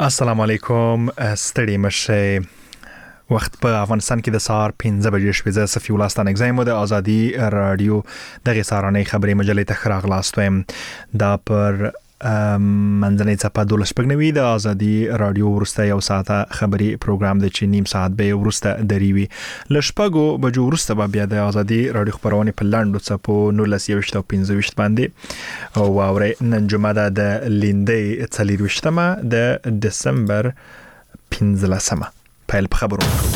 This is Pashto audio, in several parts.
السلام علیکم ستړي مشه وخت په افغانستان کې د سهار 15 بجې شوې زه صفي الله ستانک زایم د ازادي رادیو دغه سهارنۍ خبري مجلې ته خراغلاستم دا پر منځنۍ صفه 12 د ازادي رادیو ورسته یو ساعته خبري پروګرام د چینیم ساعت به ورسته دریوي لشپګو بجو ورسته بیا د ازادي رادیو خبرونه په لاندو صفو 1915 باندې او اورې نن جمعه د لیندې 23 د دسمبر 15 پیل په خبرونو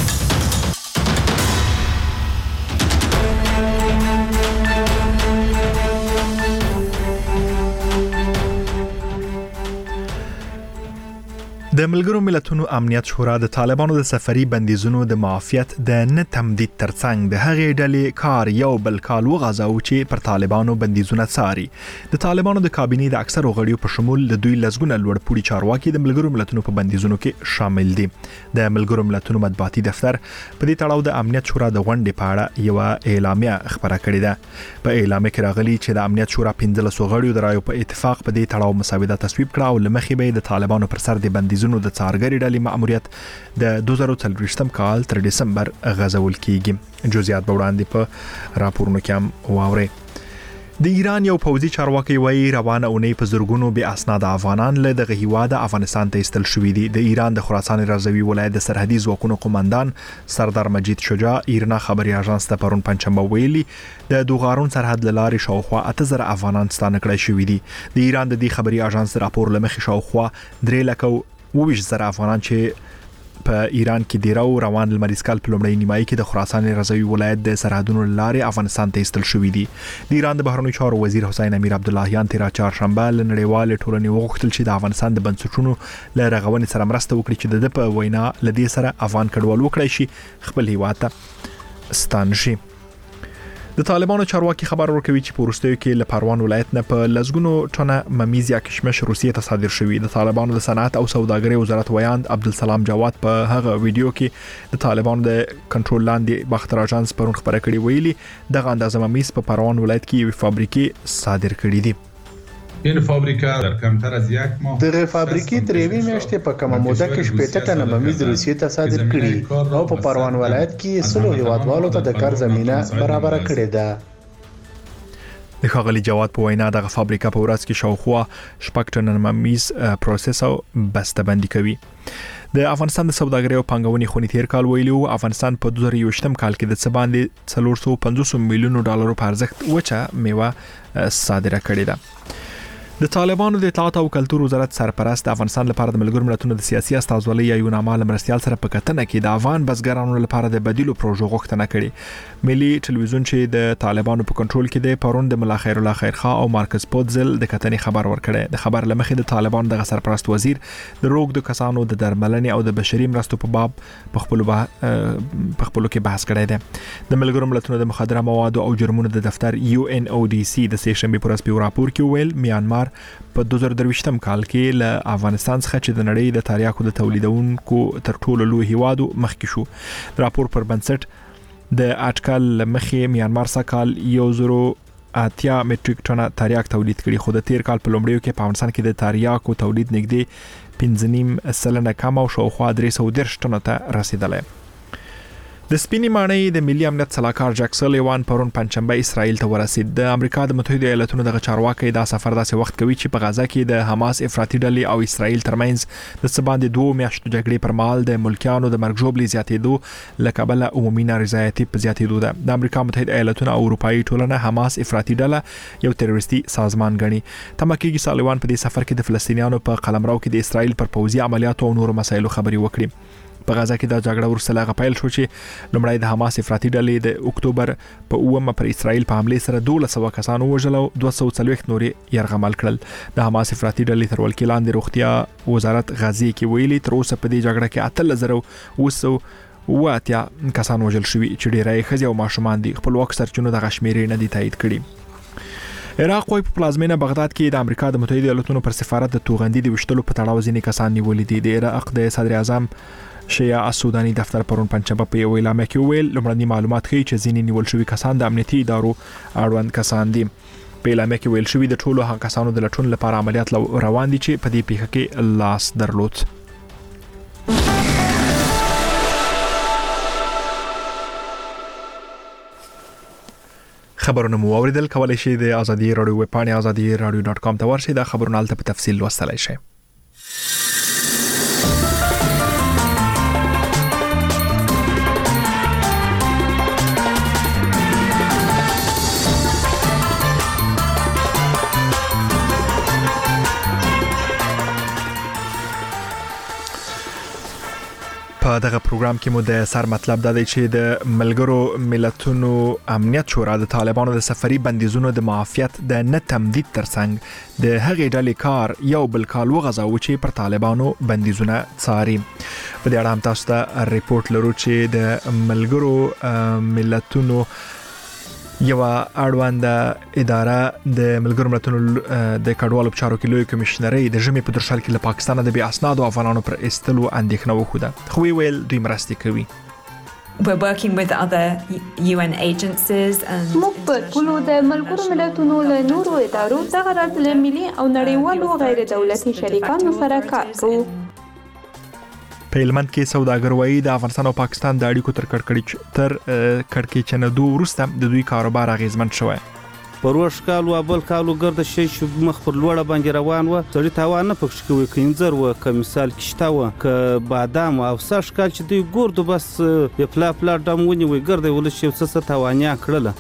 د ملګرو ملتونو امنیت شورا د طالبانو د سفري بندیزونو د معافیت د نه تمدید ترڅنګ د هغې ډلې کار یو بل کال وغځاو چې پر طالبانو بندیزونه څاري د طالبانو د کابینې د اکثر غړیو په شمول د دوی لزګونه لوړپوړي چارواکي د ملګرو ملتونو په بندیزونو کې شامل دي د ملګرو ملتونو مطبوعاتي دفتر په دې تړاو د امنیت شورا د غونډې په اړه یو اعلامیه خبره کړې ده په اعلامیه کې راغلي چې د امنیت شورا 15 غړیو د رایو په اتفاق په دې تړاو مسوده تصویب کړه او لمخې به د طالبانو پر سر د بندیزونو د څارګري ډلې مأموریت د 2023 کال تر دسمبر غځول کیږي جزئیات به وړاندې په راپورونو کې هم واوري د ایران یو پوځي چارواکي وایي روانه اونۍ په زرګونو بې اسناد افغانان له دغه هیواد افغانستان ته ایستل شوي دي د ایران د خراسان رضوي ولایت د سرحدي ځواکونو قومندان سردار مجید شجاع ایرنا خبري اژانس ته پرون پنځشنبه ویلي د دوغارون سرحد لارې شاوخوا 8000 افغانان ستانه کړای شوي دي د ایران د دې خبري اژانس راپور لمخې شاوخوا 3,20,000 افغانان چې په ایران کې دیرو روان لمریز کال په لومړۍ نیمایي کې د خراسان رضوي ولایت د سرحدونو لارې افغانستان ته ایستل شوي دي د ایران د بهرنیو چارو وزیر حسین امیر عبداللهیان تیر چهارشنبه له نړیوال ټولنې وغوښتل چې د افغانستان د بنسټونو له رغونې سره مرسته وکړي چې د په وینا لدې سره افغان کډوال وکړي شي خپل هیواد ته ستانه شي د طالبانو چارواکي خبر ورکوي چې په وروستیو کې له پروان ولایت نه په لزګونو ټنه ممیز یا کشمش روسیې ته صادر شوی د طالبانو د صنعت او سوداګرۍ وزارت ویاند عبدالسلام جواد په هغه ویډیو کې د طالبانو د کنټرول لاندې باختر اژانس پرون خبره کړې ویلي دغه اندازه ممیز په پروان ولایت کې یو فابریکې صادر کړې دي این فابریکه در کمتر از یک ماه دغه فابریکې ترېوي میاشتې په کومه موده کې شپېته ټنه ممیز روسیې ته صادر کړي او په پروان ولایت کې سلو هیوادوالو ته د کار زمينه برابر کړې ده د ښاغلي جواد په وینا دغه فابریکه په ورځ کې شاوخوا 6 ټنه ممیز پروسس او بسته‌بندي کوي د افغانستان د سوداګرۍ او پانګونې خونې تیر کال ویلو افغانستان په 2023 کال کې د څه باندې 450 میلیون ډالرو په ارزښت وچه میوه صادره کړې ده د طالبانو د اطلاعات او کلتور وزارت سرپرست د افغانستان لپاره د ملګرو ملتونو د سیاسي استازولۍ یا یو نامه مرستيال سره په کتنه کې د افغان بزګرانو لپاره د بدیلو پروژو غوښتنه کړې ملي ټلویزیون چې د طالبانو په کنټرول کې دی پرون د ملا خیر الله خیرخوا او مارکس پوتزل د کتنې خبر ورکړی د خبر لمخې د طالبانو د سرپرست وزیر د روغ د کسانو د درملنې او د بشري مرستو په باب په خپلو کې بحث کړی دی د ملګرو ملتونو د مخدره مواد او جرمونو د دفتر UNODC د سه شنبه پر اسپیو راپور کې ویل میانمار په 2023 کال کې له افغانستان څخه چې د نړۍ د تریاکو د تولیدونکو تر ټولو لوی هیوادو مخکې شو راپور پر بنسټ د اټکل مخې میانمار څخه کال 1,080 میټریک ټنه تریاک تولید کړي خو د تیر کال په لومړیو کې په افغانستان کې د تریاکو تولید نږدې 15.5% کم او شاوخوا 310 ټنو ته رسیدلی د سپینې ماڼۍ د ملي امنیت صلاحکار جک سلیوان پرون پنځشنبه اسرائیل ته ورسید د امریکا د متحده ایالاتونو دغه چارواکي دا سفر داسې وخت کوي چې په غزا کې د حماس افراطي ډلې او اسرائیل ترمنځ د څه باندې 2 میاشتو جګړې پر مهال د ملکیانو د مرګ ژوبلې زیاتېدو لکبله عمومي نارضایتي په زیاتېدو ده د امریکا متحده ایالاتونو او اروپאי ټولنه حماس افراطي ډله یو تروریستي سازمان ګڼي تمکیږي سلیوان په دې سفر کې د فلسطینیانو په قلمرو کې د اسرائیل پر پوځي عملیاتو او نورو مسایلو خبري وکړي په غزا کې د جګړه ورسره لغه پیل شو چې لومړی د حماس افراطي ډلې د اکتوبر په 9 پر اسرائیل په حمله سره 1200 کسانو وژل او 240 نورې يرغمل کړل د حماس افراطي ډلې تر ولکې لاندې روغتیا وزارت غزي کې ویلي تر اوسه په دې جګړه کې 8,000 کسان وژل شوي چې ډیری ښځې او ماشومان دي خپلواک سرچینو د غشمیرې نه دي تایید کړي عراق په پلازمینه بغداد کې د امریکا د متحده ایالاتونو پر سفارت د توغندي د وشتلو په تړاو ځینې کسان نیولې دي د عراق د صدر اعظم شیعه السوداني دفتر پرون پنځشنبه په یو اعلامیه کې ویل لومړني معلومات ښیي چې ځینې نیول شوي کسان د امنیتي ادارو اړوند کسان دي په اعلامیه کې ویل شوی د ټولو هغه کسانو د لټون لپاره عملیات روان دي چې په دې پیښه کې لاس درلود خبرونه مو اوریدل کولای شئ د ازادي رادیو ویب پاڼې azadi.radio.com ته ورشئ دا خبرونه الته په تفصیل لوستلای شئ. په دغه پروګرام کې مو د سر مطلب دا دی چې د ملګرو ملتونو امنیت شورا د طالبانو د سفري بندیزونو د معافیت د نه تمدید ترڅنګ د هغې ډلې کار یو بل کال وغځاوه چې پر طالبانو بندیزونه څاري. په دې اړه هم تاسو ته ریپورت لرو چې د ملګرو ملتونو یو اړوند اداره د ملګرو ملتونو د کډوالو په چارو کې لوی کمشنري د ژمي په درشل کې له پاکستان د بې اسنادو افغانانو پر استلو اندېښنه وښوده، خو ویل دوی مرستې کوي. We're working with other UN agencies and موږ په ټولو د ملګرو ملتونو له نورو ادارو څخه راځل ملي او نړیوالو غیر دولتي شریکانو سره کار کوو. په هلمند کې سوداګر وایي د افغانستان او پاکستان د اړیکو تر کړکېچنېدو وروسته د دوی کاروبار اغیزمن شوی. پروش کال او بل کالو ګرد شي چې مخ پر لوړه باندې روان و سړی تاوان نه پکښ کوي کینځر و که مثال کشته و که بادام او ساش کال چې دوی ګوردو بس پلا ډمونی وي ګرد ولش یو څه تاوانیا کړله.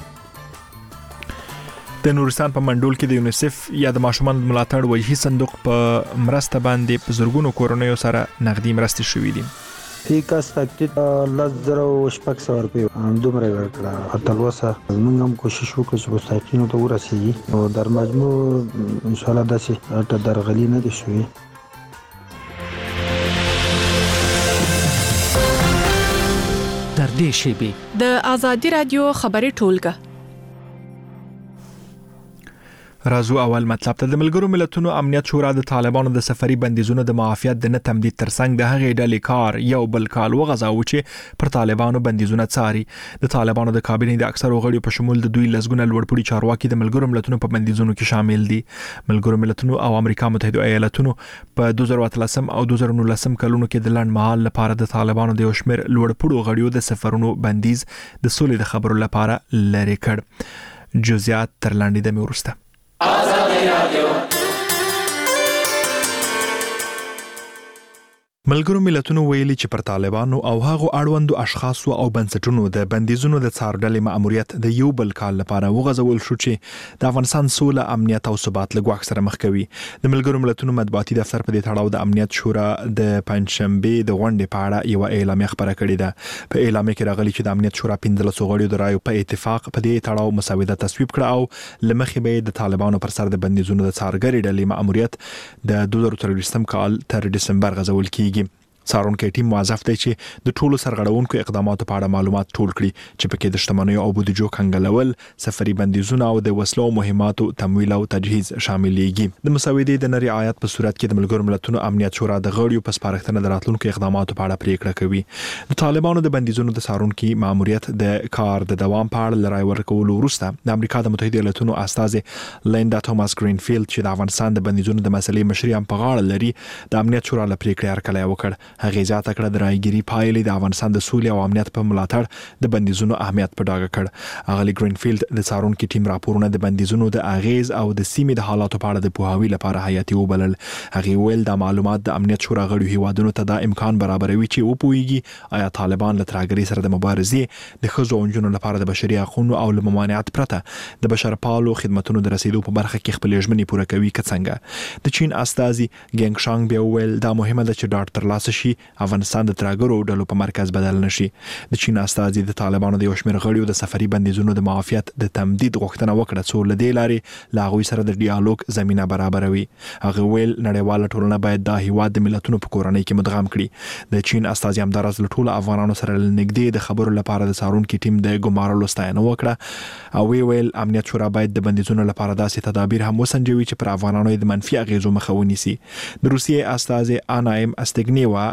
د نورستان په منډول کې د یونیسف یا د ماشومان ملاتړ وجهي صندوق په مرسته باندې په زرګونو کورنیو سره نغدي مرستې شوې دي. فی کس تاکید لزر او شپږ سو روپۍ دومره ورکړه. تر اوسه موږ هم کوشش وکړو چې مستحقینو ته ورسیږي او در مجموع ان شاء الله داسې درغلي نه دي شوې. در دې شیبې د ازادي رادیو خبري ټولګه رازو اول مطلب ته د ملګرو ملتونو امنیت شورا د طالبانو د سفري بندیزونو د معافیت د نه تمدید ترڅنګ د هغې ډلې کار یو بل کال وغځاوه چې پر طالبانو بندیزونه څاري. د طالبانو د کابینې د اکثرو غړیو په شمول د دوی لسګونه لوړپوړي چارواکي د ملګرو ملتونو په بندیزونو کې شامل دي. ملګرو ملتونو او امریکا متحده ایالاتونو په 2013 او 2019 کلونو کې د لنډ مهال لپاره د طالبانو د یو شمېر لوړپوړو غړیو د سفرونو بندیز د سولې د خبرو لپاره لرې کړ. جزئیات تر لاندې دمه ورسته. ملګرو ملتونو ویلي چې پر طالبانو او هغو اړوندو اشخاصو او بنسټونو د بندیزونو د څارډلې مأموریت د یو بل کال لپاره وغځول شو چې د افغانستان سوله، امنیت او ثبات له ګواښ سره مخ کوي. د ملګرو ملتونو مطبوعاتي دفتر په دې تړاو د امنیت شورا د پنځشنبه د غونډې په اړه یو اعلامیه خبره کړې ده. په اعلامیه کې راغلي چې د امنیت شورا 15 غړیو د رایو په اتفاق په دې تړاو مسوده تصویب کړه او لمخې به د طالبانو پر سر د بندیزونو د څارګرې ډلې مأموریت د 2023 کال تر دسمبر غځول کیږي. څارونکي ټیم موظف دی چې د ټولو سرغړونکو اقداماتو په اړه معلومات ټول کړي چې پکې د شتمنیو او بودیجو کنګلول، سفري بندیزونه او د وسلو او مهماتو تمویل او تجهیز شاملېږي. د مسودې د رعایت په صورت کې د ملګرو ملتونو امنیت شورا د غړیو په سپارښتنه د راتلونکو اقداماتو په اړه پریکړه کوي. د طالبانو د بندیزونو د څارونکي ماموریت د کار د دوام په اړه لرای ورکولو وروسته د امریکا د متحده ایالاتونو استازي لیندا توماس گرینفیلد چې د افغانستان د بندیزونو د مسلې مشري هم په غاړه لري د امنیت شورا لپاره پریکړه هرکلی وکړ. هغه زیاته کړه د رايګيري پایلې د افغانستان د سولې او امنیت په ملاتړ د بندیزونو اهمیت په ډاګه کړ. اغلی گرینفیلد د څارونکي ټیم راپورونه د بندیزونو د اغیز او د سیمې د حالاتو په اړه د پوهاوي لپاره حیاتي وبلل. هغه ویل د معلومات د امنیت شورا غړو هیوادونو ته د امکان برابروي چې وپويږي آیا طالبان له ترهګرۍ سره د مبارزې د ښځو او نجونو لپاره د بشري حقوقو او ممانعت پرته د بشرپالو خدماتو د رسیدو په برخه کې خپل ژمنې پوره کوي. څنګه د چین استازي ګینګ شانګ بیا ویل دا مهمه ده چې ډاټ ترلاسه شي افغانستان د ترهګرو ډلو په مرکز بدل نشي. د چین استازي د طالبانو د یو شمېر غړیو د سفري بندیزونو د معافیت د تمدید غوښتنه وکړه څو لدې لارې لاغوي سره د ډیالوګ زمينه برابروي. هغه ویل نړیواله ټولنه باید د هیواد د ملتونو په کورنۍ کې مدغم کړي. د چین استازي هم درز له ټولو افغانانو سره لنګدې د خبرو لپاره د څارونکي ټیم د ګمارلو ستاینه وکړه او ویل امنیت شورا باید د بندیزونو لپاره داسې تدابیر هم وسنجوي چې پر افغانانو د منفي اغیزو مخه ونیسي. د روسیې استازي انایم استګنیوا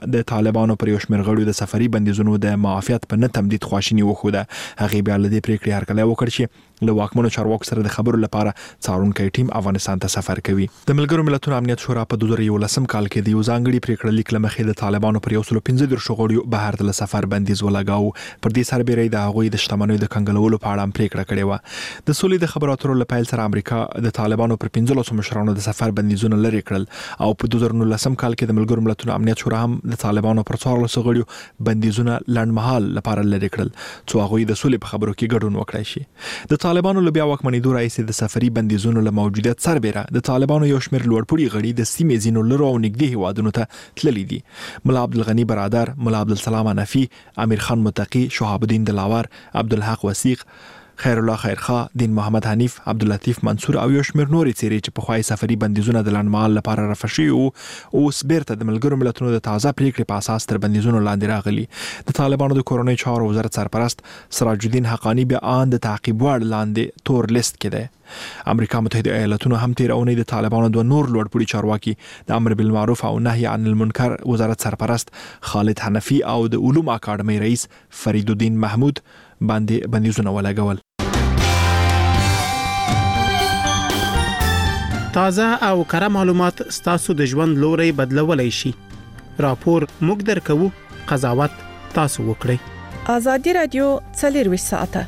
د طالبانو پر یو شمېر غړو د سفري بندیزونو د معافیت په نه تمدید خواشیني وښوده. هغې بیا له دې پریکړې هرکلی وکړ چې له واکمنو چارواکو سره د خبرو لپاره څارونکی ټیم افغانستان ته سفر کوي. د ملګرو ملتونو امنیت شورا په 2011 کال کې د یو ځانګړي پریکړه لیک له مخې د طالبانو پر 115 غړو بهر ته سفر بندیز ولګاو. پر دې سربېره د هغوی د شتمنیو د کنګلولو په اړه پریکړه کړې و. د سولې د خبرو اترو له پیل سره امریکا د طالبانو پر 15 مشرانو د سفر بندیزونه لرې کړل او په 2019 کال کې د ملګرو ملتونو امنیت شورا هم د طالبانو پر 14 غړو بندیزونه لنډمهال لپاره لرې کړل څو هغوی د سولې په خبرو کې ګډون وکړي شي. د طالبانو له بیا واکمنېدو راهیسې د سفري بندیزونو له موجودیت سربېره د طالبانو یو شمېر لوړپوړي غړي د سیمې ځینو لرو او نږدې هیوادونو ته تللي دي. ملا عبدالغني برادر، ملا عبدالسلام حنفي، امیر خان متقي، شهاب الدین دلاور، عبدالحق وثیق، خیر الله خیرخوا، دین محمد حنیف، عبداللطیف منصور او یو شمېر نورې څېرې چې پخوای سفري بندیزونه د لنډمهال لپاره رفع شوي وو اوس بیرته د ملګرو ملتونو د تازه پریکړې په اساس تر بندیزونو لاندې راغلي. د طالبانو د کورنۍ چارو وزارت سرپرست سراج الدین حقانی بیا ان د تعقیب وړ لاندې تور لیست کې دی. امریکا متحده ایالاتونو هم تیر اونۍ د طالبانو دوه نور لوړپوړي چارواکي د امر بالمعروف او نهي عن المنکر وزارت سرپرست خالد حنفي او د علوم اکاډمۍ رئیس فرید الدین محمود باندې بندیزونه ولګول. تازه او کره معلومات ستاسو د ژوند لوري بدلولای شي. راپور موږ درکو، قضاوت تاسو وکړئ. ازادي رادیو 24 ساعته.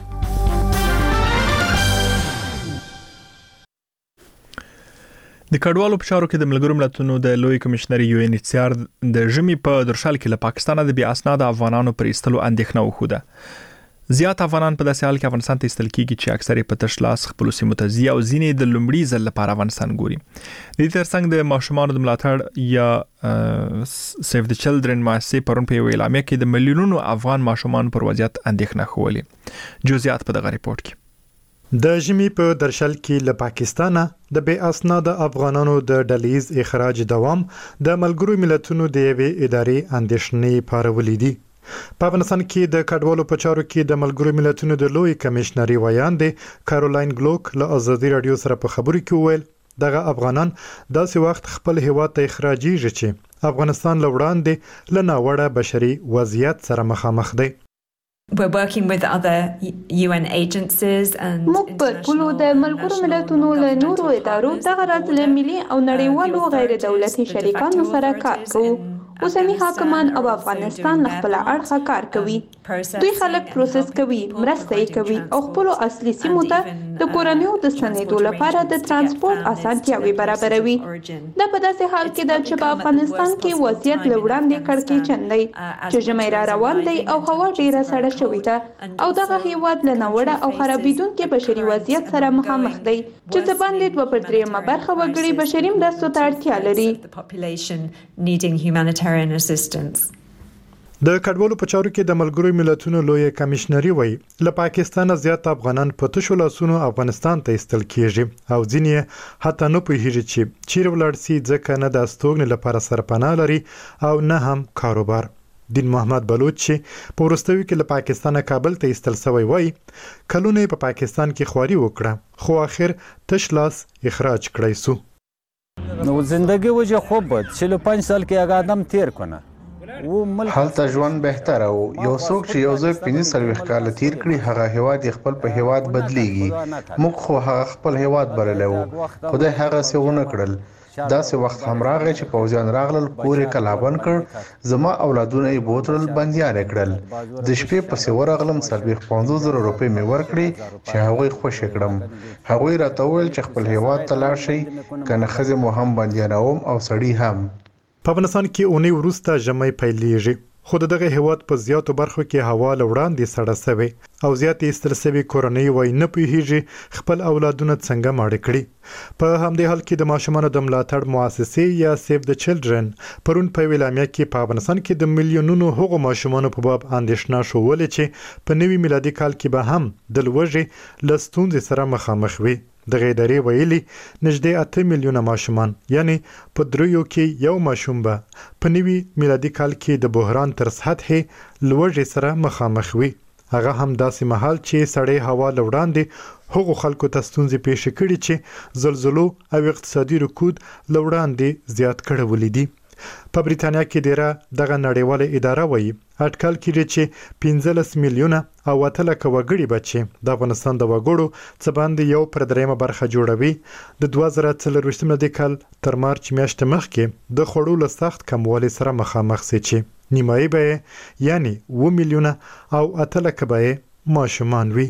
د کډوالو په چارو کې د ملګرو ملتونو د لوی کمشنر UNHCR د ژمي په درشل کې له پاکستانه د بیا اسناد افغانانو پر ایستلو اندېښنه وښوده. زیات افغانان په داسې حال کې افغانستان ته ایستل کېږي چې اکثر په تش لاس خپل سیمو ته ځي او ځینې د لومړي ځل لپاره افغانستان ګوري. د دې ترڅنګ د ماشومانو د ملاتړ یا سیف د چلډرن مؤسسې پرون په اعلامیه کې د ملیونونو افغان ماشومان پر وضعیت اندېښنه ښوولې. جزئیات په دغه ریپورت کې. د ژمي په درشل کې له پاکستانه د بې اسناده افغانانو د ډلیز اخراج دوام د ملګرو ملتونو د یوې ادارې اندېښنې پارولې دي. په افغانستان کې د کډوالو په چارو کې د ملګرو ملتونو د لوی کمشنري ویاندې کارولاین ګلوک له ازادي رادیو سره په خبرو کې وویل دغه افغانان داسې وخت خپل هیواد ته اخراجیږي چې افغانستان له وړاندې له ناوړه بشري وضعیت سره مخامخ دی. We're working with other UN agencies and موږ په ټولو د ملګرو ملتونو له نورو ادارو دغه راز له ملي او نړیوالو غیر دولتي شریکانو سره کار کوو. اوسنی حاکمان او افغانستان له خپل اړخه کار کوي. دوی خلک پروسس کوي، مرسته کوي او خپل اصلي سیمو ته د کورنیو د ستنېدو لپاره د ترانسپورت اسانتیاوي برابروي. دا په داسې حال کې ده چې په افغانستان کې وضعیت له وړاندې کړکېچن دی چې ژمی را روان دی او هوا ډیره سړه شوې ده او دغه هیواد له ناوړه او خرابېدونکي بشري وضعیت سره مخامخ دی چې څه باندې 2/3 برخه وګړي بشري مرستو ته اړتیا لري. د کډوالو په چارو کې د ملګرو ملتونو لوی کمشنري وایي له پاکستان زیات افغانان په تشو لاسونو افغانستان ته ایستل کیږي او ځینې حتی نه پوهیږي چې چیرې ولاړ سي ځکه نه د استوګنې لپاره سرپناه لري او نه هم کاروبار. دین محمد بلوچ چې په وروستیو کې له پاکستانه کابل ته ایستل شوی وایي کلونه په پاکستان کې خواري وکړه خو اخر تش لاس اخراج کړی سو. نو زندگی وجه خوب بود 45 سال کې هغه آدم تیر کنه هلته ژوند بهتر او یو څوک چې یو ځای 45 کال تیر کړي هغه هیواد خپل په هیواد بدلیږي. موږ خو هغه خپل هیواد بللو خدای هغه څه ونه کړل. داسې وخت هم راغی چې پوځیان راغلل کورې کلابند کړ زما اولادونه یې بوتل بندیان کړل. د شپې پسې ورغلم 50,000 روپۍ مې ورکړې چې هغوی خوش کړم. هغوی راته وویل چې خپل هیواد ته لاړ شئ کنه ښځې مو هم بندیانوم او سړي هم. په افغانستان کې اونۍ وروسته ژمی پیلېږي خو دغه هیواد په زیاتو برخو کې هوا له وړاندې سړه سوې او زیاتې ایستل سوي کورنۍ وایي نه پوهیږي خپل اولادونه څنګه ماړه کړي. په همدې حال کې د ماشومانو د ملاتړ مؤسسې یا سیف د چلډرن پرون په اعلامیه کې په افغانستان کې د میلیونونو هغو ماشومانو په باب اندېښنه ښوولې چې په نوي میلادي کال کې به هم د لوږې له ستونزې سره مخامخ وي. دغه ادارې ویلي نږدې 8 میلیونه ماشومان یعنی په دریو کې یو ماشوم به په نوي میلادي کال کې د بحران تر سطحې لوږې سره مخامخ وي. هغه هم داسې مهال چې سړې هوا له وړاندې هغو خلکو ته ستونزې پیښې کړي چې زلزلو او اقتصادي رکود له وړاندې زیات کړولې دي. په بریتانیا کې ډیره دغه نړیواله اداره وایي اټکل کړي چې 15 میلیونه او 8 لک وګړي بچي د افغانستان د وګړو څخه باندې 1/3 برخه جوړوي د 2024 کال تر مارچ میاشتې مخکې د خړو له سخت کموالي سره مخامخ سي چې نیمایي به یعنی 2 میلیونه او 8 لک به ماشومان وي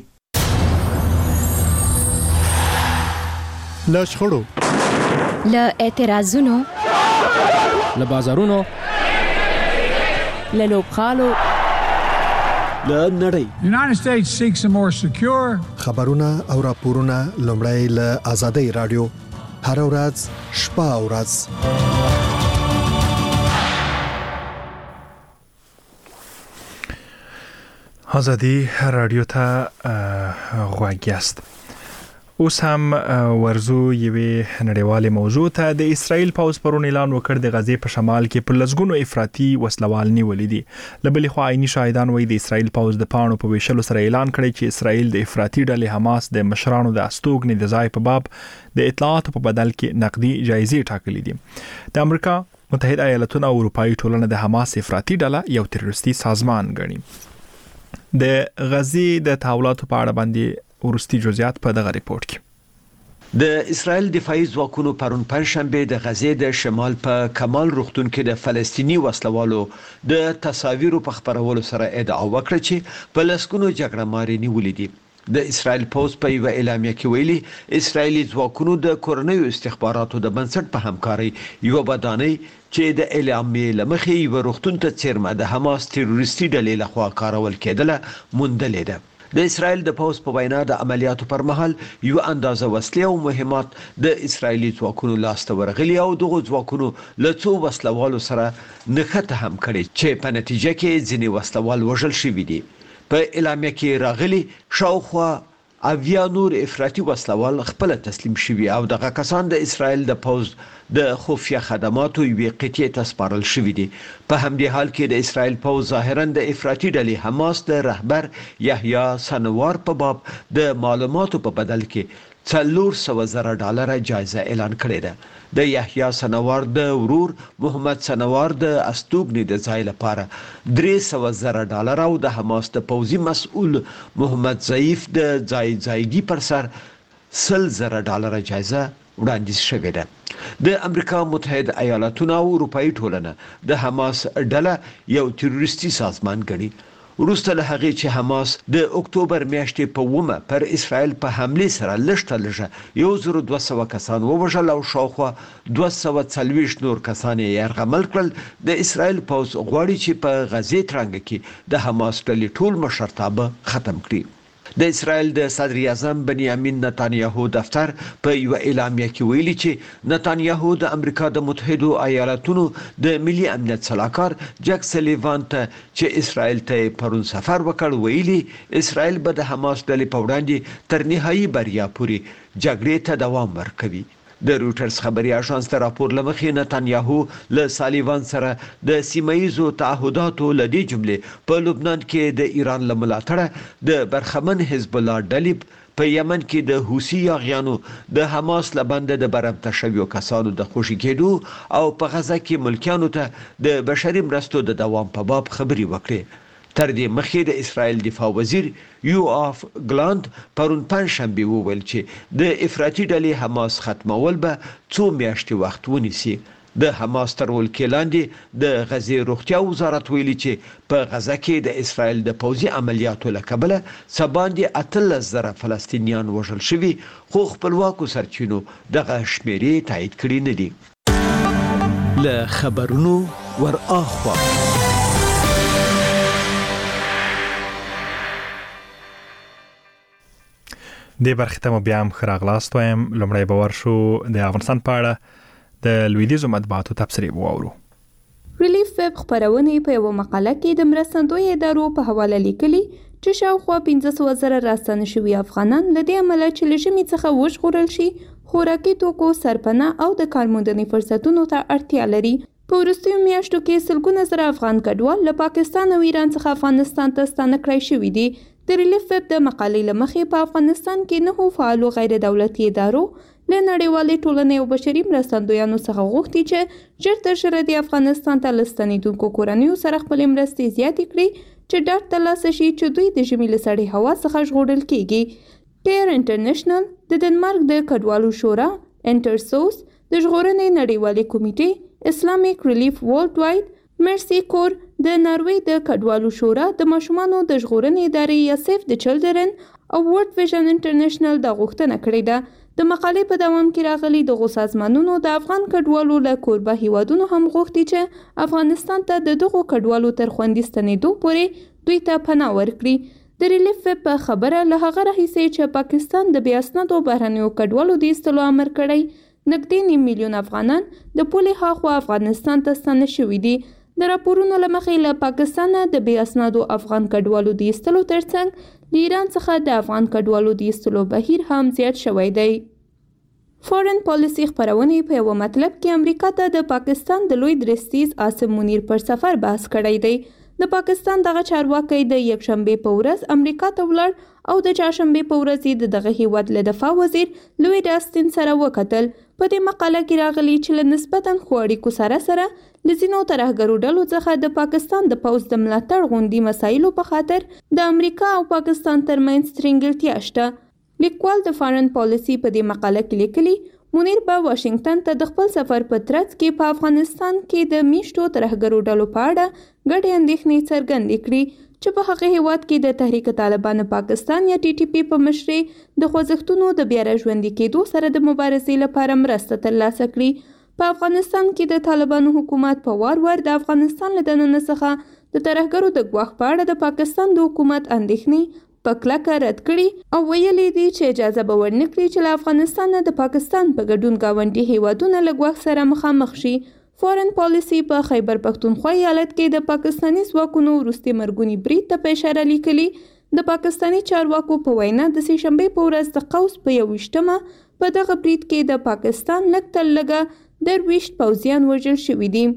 لاشخړو له اعتراضونو له بازارونو له لوبخالو له نړۍ United States seeks a more secure خبرونه او راپورونه لومړی له آزادۍ رادیو هر ورځ شپه او ورځ آزادی رادیو ته غواګیاست. اوس هم ورزو یوې نړیوالې موضوع ته د اسرائیل پوځ پرون اعلان وکړ د غزې په شمال کې په لسګونو افراطي وسلوال نیولې دي. لبلې خو عیني شاهدان وایي د اسرائیل پوځ د پاڼو په ویشلو سره اعلان کړی چې اسرائیل د افراطي ډلې حماس د مشرانو د استوګنې د ځای په باب د اطلاعاتو په بدل کې نقدي جایزې ټاکلې دي. د امریکا متحده ایالاتونو او اروپאי ټولنه د حماس افراطي ډله یو تروریستي سازمان ګڼي. د غزې د تحولاتو په اړه باندې ورستي جزئیات په دغه ریپورت کې. د اسرائیل دفاعي ځواکونو پرون پنځشنبه د غزې د شمال په کمال روغتون کې د فلسطینی وسلوالو د تصاویرو په خبرولو سره ادعا وکړه چې په لسګونو جګړه ماري نیولې دي. د اسرائیل پوځ په یو اعلامیه کې ویلي اسرائیلي ځواکونو د کورنیو استخباراتو د بنسټ په همکاري یو بدانۍ چې د اعلامیې لمخې یو روغتون ته چیرمه د حماس تروریستي ډلې لخوا کارول کېدله موندلې ده. د اسرائیل د پوځ په وینا د عملیاتو پر مهال یو اندازه وسلې او مهمات د اسرائیلي ځواکونو لاسته ورغلي او دغه ځواکونو له څو وسلوالو سره نښته هم کړي چې په نتیجه کې ځینې وسلوال وژل شوي دي. په اعلامیه کې راغلي شاوخوا اویا نور افراطي وسلوال خپل تسلیم شوي او دغه کسان د اسرائیل د پوځ د خفیه خدماتو یوې قطعې ته سپارل شوي دي. په همدې حال کې د اسرائیل پوځ ظاهرا د افراطي ډلې حماس د رهبر یحیی سنوار په باب د معلوماتو په بدل کې $400,000 جایزه اعلان کړې ده. د یحیی سنوار د ورور محمد سنوار د استوګنې د ځای لپاره $300,000 او د حماس د پوځي مسؤل محمد ضعیف د ځایګي پر سر $100,000 جایزه وړاندیز شوې ده. د امریکا متحده ایالاتونو او اروپאי ټولنه د حماس ډله یو تروریستي سازمان ګڼي. وروسته له هغې چې حماس د اکتوبر میاشتې په 1 پر اسرائیل په حمله سره لږه 1200 کسان ووژل او شاوخوا 240 نور کسان یې یرغمل کړل. د اسرائیل پوځ غواړي چې په غزې ترانګ کې د حماس ډلې ټول مشرتابه ختم کړي. د اسرائیل د صدر اعظم بنیامین نتانیاهو دفتر په یو اعلامیه کې ویلي چې نتانیاهو د امریکا د متحده ایالاتونو د ملي امنیت صلاحکار جک سلیوان ته چې اسرائیل ته پرون سفر وکړ ویلي اسرائیل به د حماس ډلې په وړاندې تر نهایي بریا پورې جګړې ته دوام ورکوي. د روټرز خبري اژانس ته راپور لمخې نتانیاهو له سالیوان سره د سیمایزو تعهداتو لدی جمله په لبنان کې د ایران له ملاتړه د برخمن حزب الله ډلې په یمن کې د حوثي یاغیانو د حماس لبنده د برمته شویو کسانو د خوشي کېدو او په غزه کې ملکیانو ته د بشري مرستو د دوام په باب خبري وکړي. تر دې مخکې د اسرائیل دفاع وزیر یوآف ګلاند پرون پنځشنبه وویل چې د افراطي ډلې حماس ختمول به څو میاشتې وخت ونیسي. د حماس تر ولکې لاندې د غزې روغتیا وزارت ویلي چې په غزه کې د اسرائیل د پوځي عملیاتو له کبله سباندې 18,000 فلسطینیان وژل شوي خو خپلواکو سرچینو دغه شمیرې تایید کړي نه دي. له خبرونو ور اخوا د برخې ته بیا هم خراغلاست وایم. لومړی به ورشو د افغانستان په اړه د لویدیځو مطبوعاتو تبصرې وورو. ریلیف ویب خبرونه په یو مقاله کې د مرستندوی ادارو په حواله لیکلي چې شاوخوا 15,000 راستنه شوي افغانان له دې عمله چې له ژمي څخه وژغورل شي خوراکي توکو سرپناه او د کارموندنې فرصتونو ته اړتیا لري. په وروستیو میاشتو کې سلګونه زره افغان کډوال له پاکستان او ایران څخه افغانستان ته ستانه کړای شوي دي. د ریلیف ویب د مقالې له مخې په افغانستان کې 9 فعالو غیر دولتي ادارو له نړیوالې ټولنې او بشري مرستندویانو څخه غوښتي چې ژر تر ژره د افغانستان ته له ستنېدونکو کورنیو سره خپلې مرستې زیاتې کړي چې ډاډ ترلاسه شي چې دوی د ژمي له سړې هوا څخه ژغورل کیږي. کیر انټرنیشنل، د ډنمارک د کډوالو شورا، انټرسوس، د ژغورنې نړیوالې کمیټې، اسلامیک ریلیف ورلډ وایډ، مرسي کور، د ناروې د کډوالو شورا، د ماشومانو د ژغورنې ادارې یا سیف د چلډرن او ورلډ ویژن انټرنیشنل دا غوښتنه کړې ده. د مقالې په دوام کې راغلي دغو سازمانونو د افغان کډوالو له کوربه هیوادونو هم غوښتي چې افغانستان ته د دغو کډوالو تر خوندي ستنېدو پورې دوی ته پناه ورکړي. د ریلیف ویب په خبره له هغه راهیسې چې پاکستان د بې اسنادو بهرنیو کډوالو د ایستلو امر کړی، نږدې 9 میلیون افغانان د پولې هاخوا افغانستان ته ستانه شوي دي. د راپورونو له مخې له پاکستانه د بې اسنادو افغان کډوالو د ایستلو ترڅنګ له ایران څخه د افغان کډوالو د ایستلو بهیر هم زیات شوی دی. فورن پالیسي خپرونې په یوه مطلب کې امریکا ته د پاکستان د لوی درستیز عاصم منیر پر سفر بحث کړی دی. د پاکستان دغه چارواکی د یکشنبې په ورځ امریکا ته ولاړ او د چهارشنبې په ورځ یې د دغه هیواد له دفاع وزیر لوید آستین سره وکتل. په دې مقاله کې راغلي چې له نسبتاً ښو اړیکو سره له ځینو ترهګرو ډلو څخه د پاکستان د پوځ د ملاتړ غوندي مسایلو په خاطر د امریکا او پاکستان ترمنځ ترنګلتیا شته. لیکوال د فارن پالیسي په دې مقاله کې لیکلي منیر به واشنگټن ته د خپل سفر په ترڅ کې په افغانستان کې د میشتو ترهګرو ډلو په اړه ګډې اندېښنې څرګندې کړي چې په هغه هیواد کې د تحریک طالبان پاکستان یا TTP په مشرۍ د خوځښتونو د بیا راژوندي کېدو سره د مبارزې لپاره مرسته ترلاسه کړي. په افغانستان کې د طالبانو حکومت په وار د افغانستان له دننه څخه د ترهګرو د ګواښ په اړه د پاکستان د حکومت اندېښنې په کلکه رد کړي او ویلي دي چې اجازه به ورنکړي چې له افغانستان د پاکستان په ګډون ګاونډي هیوادونه له ګواښ سره مخامخ شي. فورن پالیسي په خیبر پښتونخوا ایالت کې د پاکستاني ځواکونو وروستي مرګوني برید ته په اشاره لیکلي. د پاکستاني چارواکو په وینا د سې شنبې په ورځ د قوس په 21مه په دغه برید کې د پاکستان لږ تر لږه 20 پوځیان وژل شوي دي.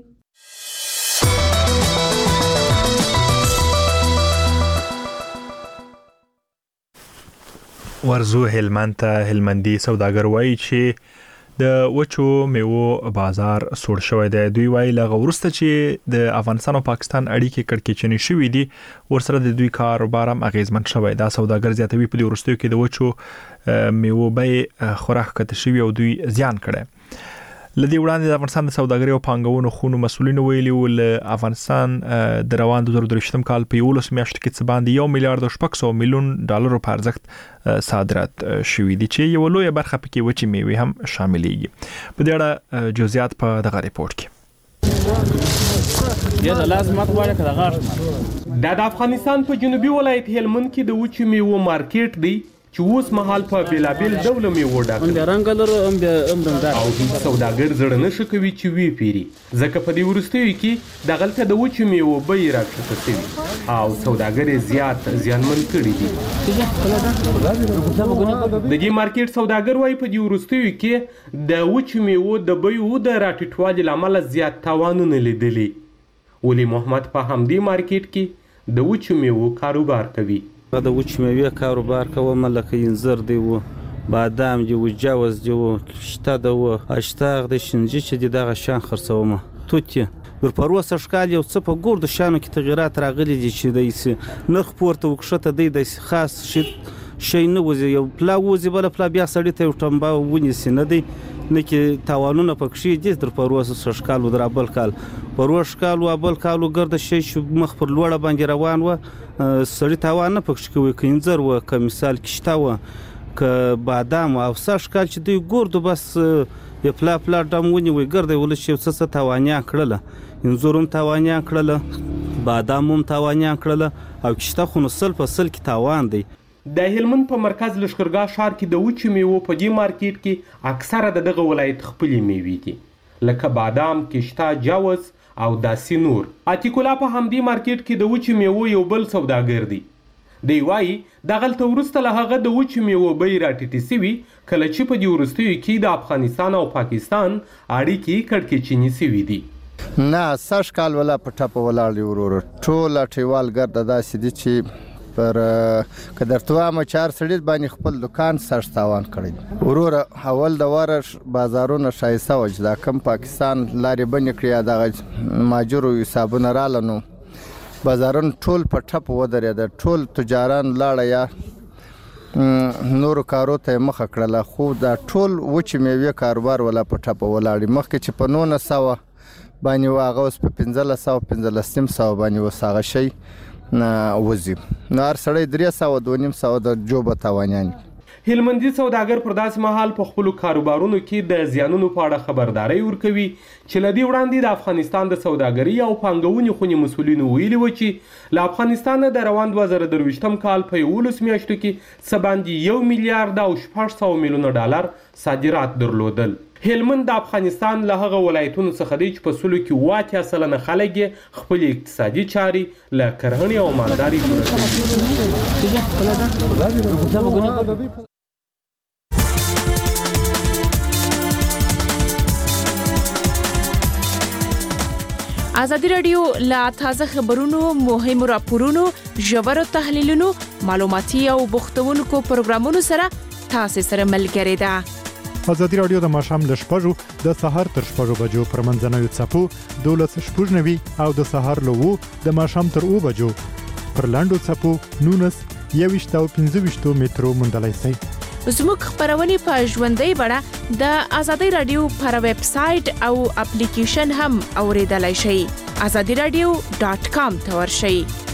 ورزو هلمند ته هلمندي سوداګر وایي چې د وچو میوو بازار سوړ شوی دی. دوی وایي لغه ورسته چې د افغانستان او پاکستان اړیکې کړکېچنې شوې دي ورسره د دوی کاروبار هم اغیزمن شوی. دا سوداګر زیاتوي په دې ورستیو کې د وچو میوو به خوراک کته شوی او دوی زیان کړي. لدی وړاندې د افغانستان د سوداګرۍ او پانګونو خونو مسولینو ویلي ول افغانستان د روان 2023 کال په 11 میاشتو کې څه باندې 1 میلیارډ 600 میلیون ډالر په ارزښت صادرات شوي دي چې یو لوی برخه پکې وچې میوې هم شاملېږي. په دې اړه جزئیات په دغه ریپورت کې. یا د لازمات وړه کړه غاښ د افغانستان په جنوبي ولایت هلمند کې د وچې میوو مارکیټ دی چې اوس مهال په بیلابیل ډول میوو ډک دی او هیڅ سوداګر زړه نشي کوي چې وی پیری ځکه په دې ورستیو کې دغلته د وچو میوو بیې راکښته شوي او سوداګر زیات زیانمن کړي دي. د دې مارکیټ سوداګر وايي په دې ورستیو کې د وچو میوو د بیو د راټیټوالي لامل زیات تاوانونه لیدلي. ولی محمد په همدې مارکیټ کې د وچو میوو کاروبار کوي. د وچې میوې کاروبار کوم لکه انځر دی و بادام دی و جوز دی و شته دی و اشتاق د شنجي چې دی دغه شان خرڅوم توتي پر پروسه ښکال یو څه په ګور د شانو کې تغیرات راغلي دي چې د نرخ پورته وکښته دی د خاص شي نه وځي یو پلا وځي بل پلا بیا سړی ته ټمبا ونیسي نه دی نه کې تاوانونه پکښې دي تر پروسه ښکال و در بل کال پروسه کال و بل کال ګرد شي مخ پر لوړه باندې روان و سړی تاوان نه پکښ کوي کینځر و که مثال کشته و که بادام او ساش کال چې دوی ګوردو بس یو پلا ډمونی وي ګرځي ول چې څه توانیا کړله انځورم توانیا کړله بادام هم توانیا کړله او کشته خو نو سل په سل کې تاوان دی. د هلمند په مرکز لشکرګاه ښار کې د وچو میوو په دې مارکیټ کې اکثره د دغه ولایت خپلې میوې دي لکه بادام کشته جوز او داسې نور. عتیق الله په همدې مارکیټ کې د وچو میوو یو بل سوداګر دی. دی وایي دغلته وروسته له هغه د وچو میوو بیې راټیټې سوي کله چې په دې وروستیو کې د افغانستان او پاکستان اړیکې کړکېچنې سوي دي. نه سږ کال ولا په ټپه ولاړ دی ورور ټول ټیوال ګرد داسې دي چې پر کدرتوا مچار سړی باندې خپل دکان سر تاوان کړی ورور اول د ورش بازارونه شایسته وج دا کم پاکستان لارې بنې کړی دا ماجرو حسابونه رالنو بازارون ټول په ټپ ودرېد ټول تجاران لاړه یا نور کارو ته مخ کړله خو دا ټول وچ میوه کاروبار ولا په ټپ ولاړی مخکې چې په 900 باندې واغه اوس په 1500 باندې وساغه شي وزي نار سړی 300 د جوب تاوانيان هلمندي سوداګر پر داسې مهال په خپل کاروبارونو کې د زیانونو په اړه خبرداري ورکوي چې لدی وړاندې د افغانستان د سوداګرۍ او پانګونې خونې مسولینو ویلي و چې له افغانستان د روان 2023م کال په 11 میاشتو کې سباندې 1 میلیارډ او 600 میلیونه ډالر صادرات درلودل هلمند د افغانستان له هغه ولایتونو څخه دی چې په سلو کې 80% خلک خپل اقتصادي چارې له کرهڼې او مالدارۍ جوړوي. ازادي رادیو لا تازه خبرونو مهم راپورونو ژورو تحلیلونو معلوماتي او بوختونکو پروګرامونو سره تاسو سره ملګری ده. ازادي رادیو د ماښام ل 6:00 د سهار تر 6:00 بجو پر منځنوي څپو 12:90 او د سهار له 2 د ماښام تر 2 بجو پر لاندو څپو 19 او 15 مترو مندلای سي. زموږ خبرونه په ژوندۍ بڼه د ازادي رادیو پر ویب سټ او اپلیکیشن هم اوریدلای شئ. azadiradio.com ته ورشئ.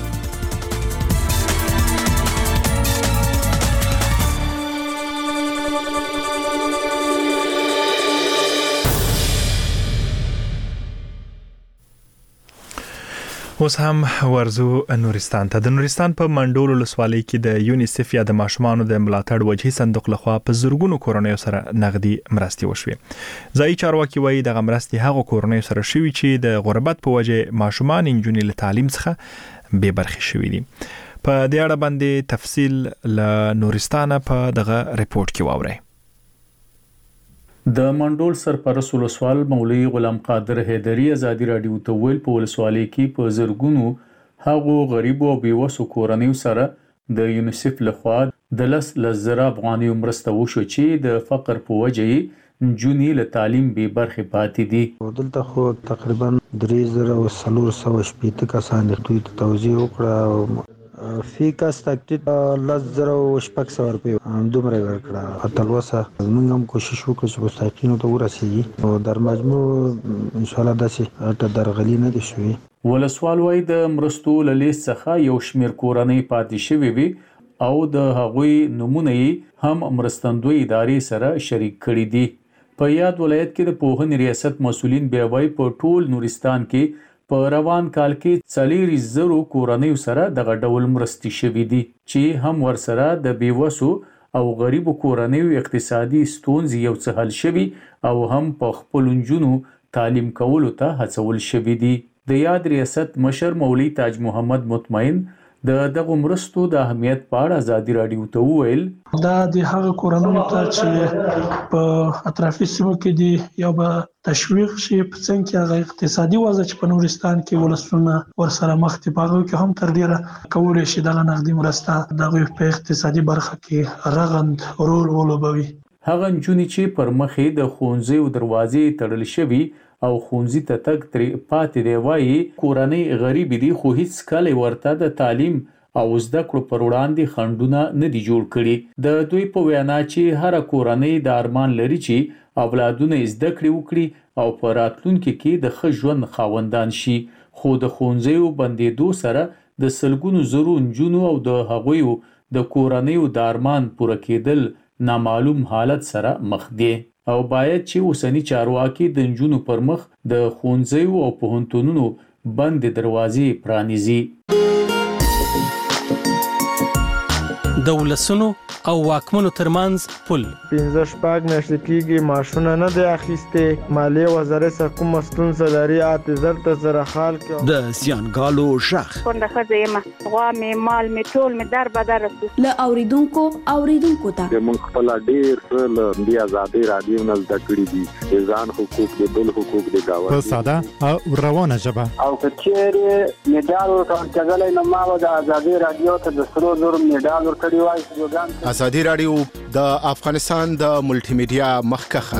اوس هم ورزو نورستان ته. د نورستان په منډول ولسوالۍ کې د یونیسف یا د ماشومانو د ملاتړ وجهي صندوق لخوا په زرګونو کورنیو سره نغدي مرستې وشوې. ځایي چارواکي وایي دغه مرستې هغو کورنیو سره شوي چې د غربت په وجه ماشومان انجونې له تعلیم څخه بې برخې شوي دي. په دې اړه باندې تفصیل له نورستان په دغه ریپورت کې واورئ. د منډول سرپرست ولسوال مولوي غلام قادر حیدری ازادي رادیو ته ویل په ولسوالۍ کې په زرګونو هغو غریب او بیوسو کورنیو سره د یونیسف لخوا د 10,000 افغاني مرسته وشو چې د فقر په وجه جونې له تعلیم به برخه پاتې دي. دلته خو تقریبا 3,400 کسان د دوی توزیع وکړه فی کس تکتیت 10,600 روپیه دومره ورکړه. اتلوسه موږ هم کوشش وکړو چې مستحقینو ته ورسیږي او در مجموع ان شاء الله داسې درغلي نه دي شوي. ولسوال وای د مرستو له لیست څخه یو شمیر کورنۍ پاتې شوي وي او د هغوی نمونه هم مرستندوی ادارې سره شریک کړي دي. په یاد ولایت کې د پوهنې ریاست مسؤلین بیا وای په ټول نورستان کې په روان کال کې 4,000 کورنیو سره دغه ډول مرستې شوي دي چې هم ورسره د بیوسو او غریبو کورنیو اقتصادي ستونزې یو څه حل شوي او هم په خپل نجونو تعلیم کولو ته هڅول شوي دي. د یاد ریاست مشر مولوي تاج محمد مطمئن د دغه مرستو د اهمیت په اړه ازادي رادیو ته وویل دا د هغه کورنیو ته چې په اطرافي سیمو کې دي یو به تشویق شي په څنګه کې هغه اقتصادي وضع چې په نورستان کې ولسونه ورسره مخ دي په هغه کې هم تر ډیره کولای شي دغه نقدي مرسته دغه په اقتصادي برخه کې رغند رول ولوبوي. هغه نجونې چې پر مخې د ښوونځي او دروازې تړل شوي او ښوونځي ته تګ ترې پاتې دی وایي کورنۍ غریب دي خو هیڅ کله ورته د تعلیم او زده کړو پر وړاندې خنډونه نه دي جوړ کړي. د دوی په وینا چې هر کورنۍ د ارمان لري چې اولادونه زده کړې وکړي او په راتلونکي کې د ښه ژوند خاوندان شي خو د ښوونځیو بندېدو سره د سلګونو زرو نجونو او د هغوی د کورنیو د ارمان پوره کېدل نامعلوم حالت سره مخ دي او باید چې اوسنی چارواکي د نجونو پر مخ د ښوونځیو او پوهنتونونو بند دروازې پرانیزي. د ولسونو او واکمنو ترمنځ پل 15 میاشتې کېږي معاشونه نه دی اخیستې مالیې وزارت څخه کومه ستونزه لري اعتذار ته سره حال د زیانګالو غږ کونډه ښځه یم غوا مې مال مې ټول مې در بدر له اوریدونکو ته موږ خپل ډېر څه له دې ازادي رادیو نه زده کړي دي ځان حقوق د بل حقوق د گاوند په ساده او روانه ژبه او کچېره میډال ورکړل کېدلای نو ما د ازادي رادیو ته د 300 میډال ورکړی وای ازادي رادیو د افغانستان د ملټي میډیا مخکخه